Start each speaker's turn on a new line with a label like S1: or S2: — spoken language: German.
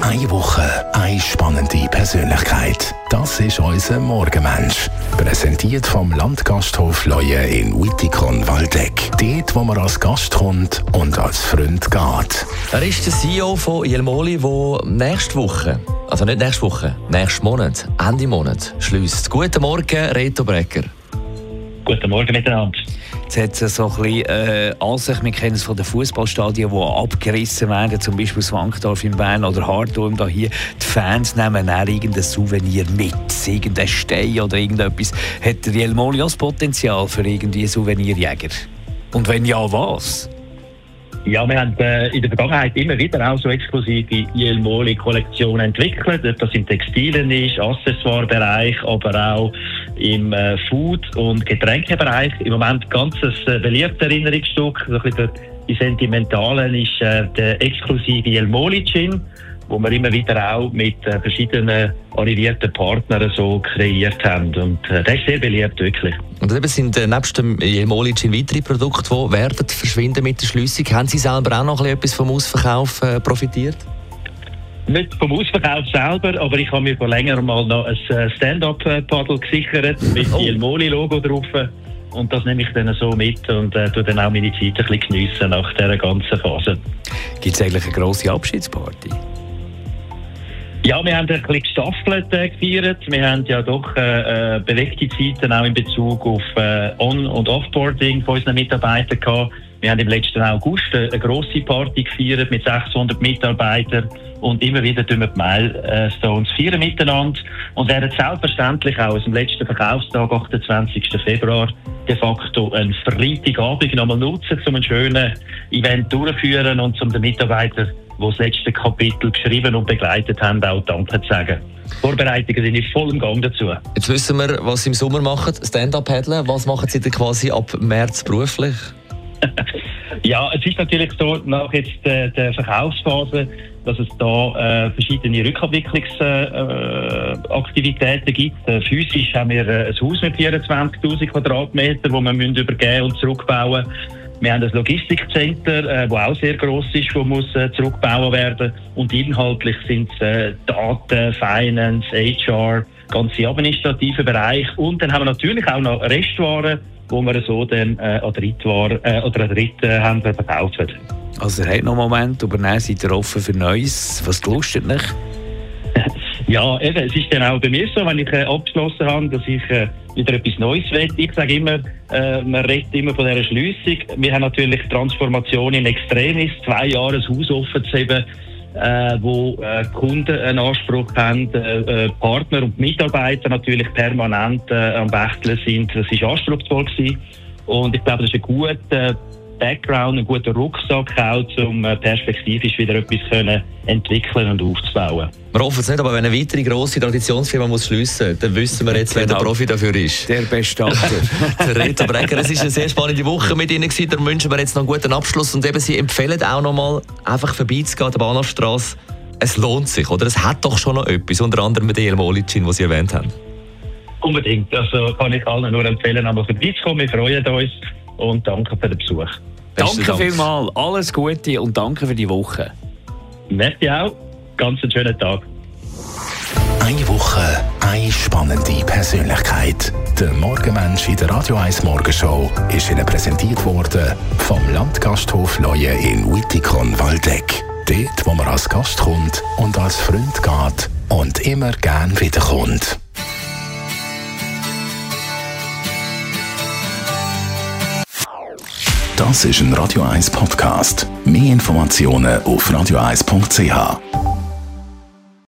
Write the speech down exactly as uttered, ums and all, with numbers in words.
S1: Eine Woche, eine spannende Persönlichkeit. Das ist unser Morgenmensch. Präsentiert vom Landgasthof Leue in Wittikon-Waldeck. Dort, wo man als Gast kommt und als Freund geht.
S2: Er ist der C E O von Jelmoli, der nächste Woche, also nicht nächste Woche, nächsten Monat, Ende Monat, schliesst. Guten Morgen, Reto Brecker.
S3: Guten Morgen miteinander.
S4: Jetzt hat es so ein bisschen äh, Ansicht, wir kennen es von den Fußballstadien, die abgerissen werden, zum Beispiel Swankdorf in Bern oder Hartum da hier. Die Fans nehmen dann irgendein Souvenir mit, irgendein Stein oder irgendetwas. Hat der Jelmoli auch das Potenzial für irgendwie Souvenirjäger? Und wenn ja, was?
S3: Ja, wir haben äh, in der Vergangenheit immer wieder auch so exklusive Jelmoli-Kollektionen entwickelt, ob das im Textilen ist, Accessoire-Bereich, aber auch im äh, Food- und Getränkebereich. Im Moment ganz ein äh, beliebtes Erinnerungsstück, so ein bisschen die Sentimentalen, ist äh, der exklusive Jelmoli-Gin, wo wir immer wieder auch mit äh, verschiedenen arrivierten Partnern so kreiert haben. Und äh, das ist sehr beliebt, wirklich.
S2: Und eben sind äh, nebst dem Jelmoli Gin weitere Produkte, die werden verschwinden mit der Schliessung. Haben Sie selber auch noch etwas vom Ausverkauf äh, profitiert?
S3: Nicht vom Ausverkauf selber, aber ich habe mir vor längerem mal noch ein Stand-up-Paddle gesichert mit dem oh. Jelmoli-Logo drauf. Und das nehme ich dann so mit und äh, tue dann auch meine Zeit ein bisschen geniessen nach dieser ganzen Phase.
S4: Gibt es eigentlich eine grosse Abschiedsparty?
S3: Ja, wir haben ein bisschen gestaffelt äh, gefeiert. Wir haben ja doch äh, bewegte Zeiten auch in Bezug auf äh, On- und Offboarding von unseren Mitarbeitern gehabt. Wir haben im letzten August eine, eine grosse Party gefeiert mit sechshundert Mitarbeitern und immer wieder tun wir die Milestones feiern miteinander und werden selbstverständlich auch aus dem letzten Verkaufstag, achtundzwanzigsten Februar, de facto einen Freitagabend nochmal nutzen, um ein schönes Event durchzuführen und um den Mitarbeitern, die das letzte Kapitel geschrieben und begleitet haben, auch Danke zu sagen. Die Vorbereitungen sind in vollem Gang dazu.
S2: Jetzt wissen wir, was Sie im Sommer machen, Stand-up-Paddeln. Was machen Sie denn quasi ab März beruflich?
S3: Ja, es ist natürlich so, nach jetzt der, der Verkaufsphase, dass es da äh, verschiedene Rückabwicklungsaktivitäten äh, gibt. Äh, physisch haben wir äh, ein Haus mit vierundzwanzigtausend Quadratmeter, das wir müssen übergeben und zurückbauen müssen. Wir haben ein Logistikcenter, das äh, auch sehr gross ist, das muss äh, zurückbauen werden. Und inhaltlich sind es äh, Daten, Finance, H R, ganze administrative Bereich. Und dann haben wir natürlich auch noch Restwaren, wo wir so dann äh, an Drittware äh, oder an Dritthändler verkaufen.
S4: Also ihr habt noch einen Moment, aber dann seid ihr offen für Neues. Was lustet nicht?
S3: Ja, eben, es ist dann auch bei mir so, wenn ich äh, abgeschlossen habe, dass ich äh, wieder etwas Neues will. Ich sage immer, äh, man redet immer von dieser Schliessung. Wir haben natürlich Transformation in Extremis, zwei Jahre ein Haus offen zu haben, äh, wo äh, Kunden einen Anspruch haben, äh, Partner und Mitarbeiter natürlich permanent äh, am Wechseln sind. Das war anspruchsvoll gewesen. Und ich glaube, das ist ein guter Background, ein guter Rucksack auch, um äh, perspektivisch wieder etwas können entwickeln und aufzubauen.
S2: Wir hoffen es nicht, aber wenn eine weitere grosse Traditionsfirma muss schliessen, dann wissen wir jetzt, wer genau der Profi dafür ist.
S4: Der Bestatter.
S2: Der Reto Brecker. Es war eine sehr spannende Woche mit Ihnen gewesen. Darum wünschen wir jetzt noch einen guten Abschluss. Und eben, Sie empfehlen auch noch mal, einfach vorbeizugehen an der Bahnhofstrasse. Es lohnt sich, oder? Es hat doch schon noch etwas, unter anderem mit dem Jelmoli Gin, den Sie erwähnt haben.
S3: Unbedingt. Also kann ich allen nur empfehlen, einmal vorbeizukommen. Wir freuen uns und danke für den Besuch.
S4: Danke Dank. vielmals, alles Gute und danke für die Woche.
S3: Merci auch, ganz einen schönen Tag.
S1: Eine Woche, eine spannende Persönlichkeit. Der Morgenmensch in der Radio eins Morgenshow ist Ihnen präsentiert worden vom Landgasthof Leue in Wittikon-Waldeck. Dort, wo man als Gast kommt und als Freund geht und immer gern wiederkommt. Das ist ein Radio eins Podcast. Mehr Informationen auf radio eins punkt c h.